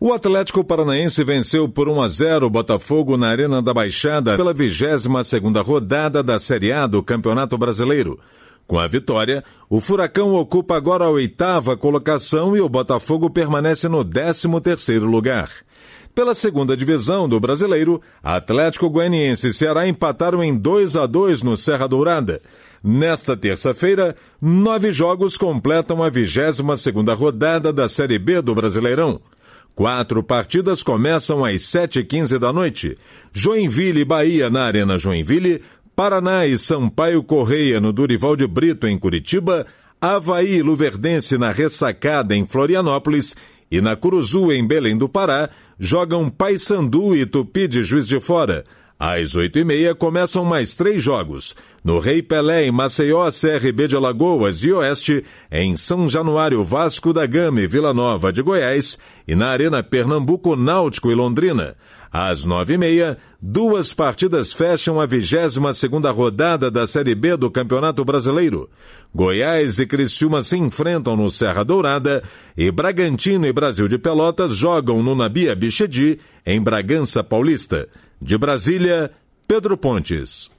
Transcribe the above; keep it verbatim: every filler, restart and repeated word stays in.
O Atlético Paranaense venceu por um a zero o Botafogo na Arena da Baixada pela vigésima segunda rodada da Série A do Campeonato Brasileiro. Com a vitória, o Furacão ocupa agora a oitava colocação e o Botafogo permanece no décimo terceiro lugar. Pela segunda divisão do Brasileiro, Atlético Goianiense e Ceará empataram em dois a dois no Serra Dourada. Nesta terça-feira, nove jogos completam a vigésima segunda rodada da Série B do Brasileirão. Quatro partidas começam às sete e quinze da noite. Joinville e Bahia na Arena Joinville, Paraná e Sampaio Correia no Durival de Brito em Curitiba, Avaí e Luverdense na Ressacada em Florianópolis e na Curuzu em Belém do Pará jogam Paysandu e Tupi de Juiz de Fora. Às oito e meia começam mais três jogos. No Rei Pelé, em Maceió, C R B de Alagoas e Oeste, em São Januário, Vasco da Gama e Vila Nova de Goiás, e na Arena Pernambuco, Náutico e Londrina. Às nove e meia, duas partidas fecham a vigésima segunda rodada da Série B do Campeonato Brasileiro. Goiás e Criciúma se enfrentam no Serra Dourada e Bragantino e Brasil de Pelotas jogam no Nabi Abichedi, em Bragança Paulista. De Brasília, Pedro Pontes.